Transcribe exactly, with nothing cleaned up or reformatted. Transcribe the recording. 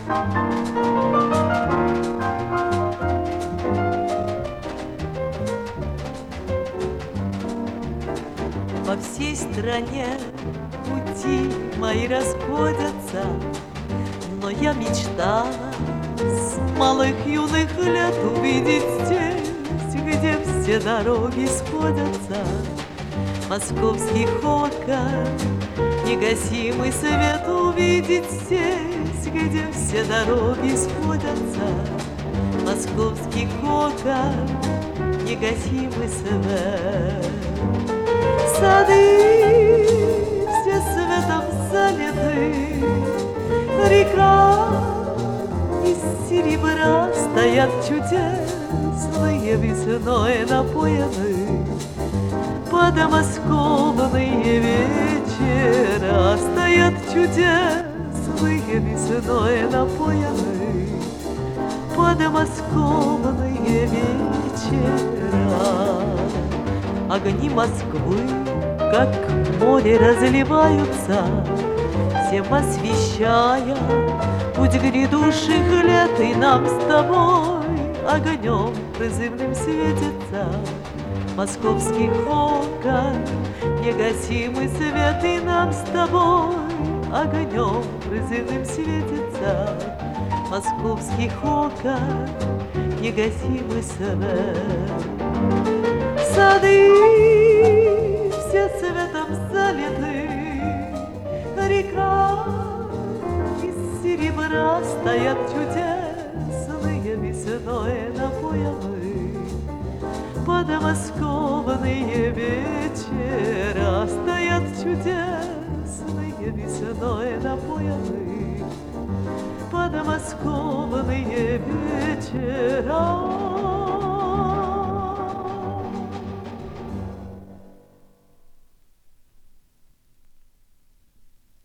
По всей стране пути мои расходятся, но я мечтала с малых юных лет увидеть здесь, где все дороги сходятся. Московский окон, негасимый свет увидеть здесь, где все дороги сходятся. Московский окон, негасимый свет. Сады все светом залиты, река из серебра, стоят чудесные весной напоены. Подмосковные вечера стоят чудесные весной напоены. Подмосковные вечера. Огни Москвы, как море, разливаются, всем освещая путь грядущих лет, и нам с тобой огнем призывным светится. Московский окон, негасимый свет, и нам с тобой огнем призывным светится. Московский окон, негасимый свет. Сады все цветом залиты, река из серебра, стоят чудесные весной напоены. Подмосковные вечера стоят чудесные весной напоены. Подмосковные вечера.